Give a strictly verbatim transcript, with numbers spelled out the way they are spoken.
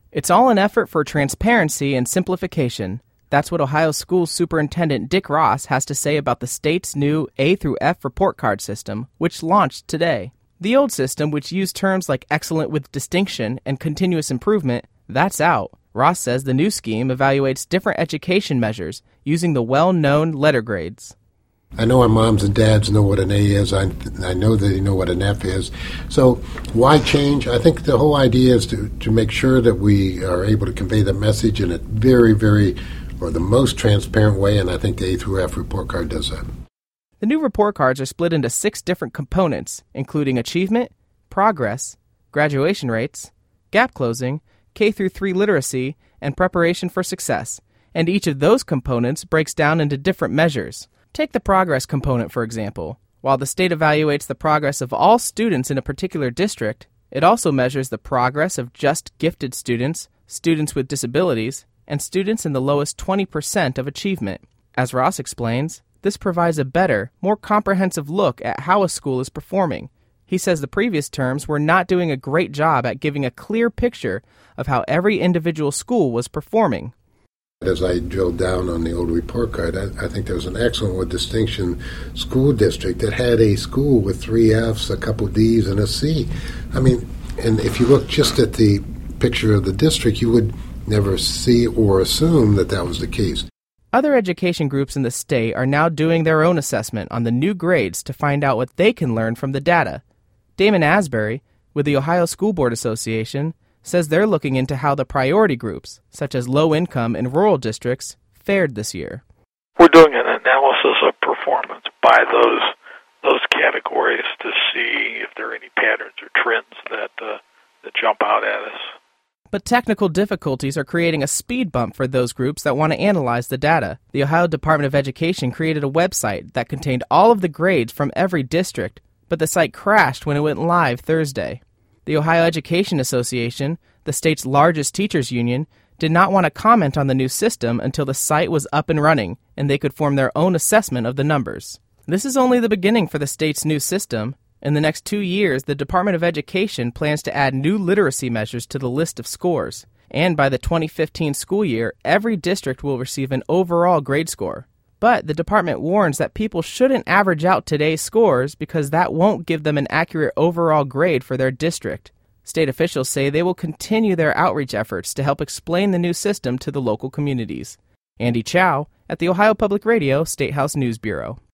It's all an effort for transparency and simplification. That's what Ohio School Superintendent Dick Ross has to say about the state's new A through F report card system, which launched today. The old system, which used terms like excellent with distinction and continuous improvement, that's out. Ross says the new scheme evaluates different education measures using the well-known letter grades. I know our moms and dads know what an A is. I, I know they know what an F is. So why change? I think the whole idea is to, to make sure that we are able to convey the message in a very, very, or the most transparent way, and I think the A through F report card does that. The new report cards are split into six different components, including achievement, progress, graduation rates, gap closing, K through three literacy, and preparation for success. And each of those components breaks down into different measures. Take the progress component, for example. While the state evaluates the progress of all students in a particular district, it also measures the progress of just gifted students, students with disabilities, and students in the lowest twenty percent of achievement. As Ross explains, this provides a better, more comprehensive look at how a school is performing. He says the previous terms were not doing a great job at giving a clear picture of how every individual school was performing. As I drilled down on the old report card, I, I think there was an excellent with distinction school district that had a school with three Fs, a couple Ds, and a C. I mean, and if you look just at the picture of the district, you would never see or assume that that was the case. Other education groups in the state are now doing their own assessment on the new grades to find out what they can learn from the data. Damon Asbury, with the Ohio School Board Association, says they're looking into how the priority groups, such as low-income and rural districts, fared this year. We're doing an analysis of performance by those those categories to see if there are any patterns or trends that uh, that jump out at us. But technical difficulties are creating a speed bump for those groups that want to analyze the data. The Ohio Department of Education created a website that contained all of the grades from every district, but the site crashed when it went live Thursday. The Ohio Education Association, the state's largest teachers union, did not want to comment on the new system until the site was up and running and they could form their own assessment of the numbers. This is only the beginning for the state's new system. In the next two years, the Department of Education plans to add new literacy measures to the list of scores. And by the twenty fifteen school year, every district will receive an overall grade score. But the department warns that people shouldn't average out today's scores because that won't give them an accurate overall grade for their district. State officials say they will continue their outreach efforts to help explain the new system to the local communities. Andy Chow at the Ohio Public Radio State House News Bureau.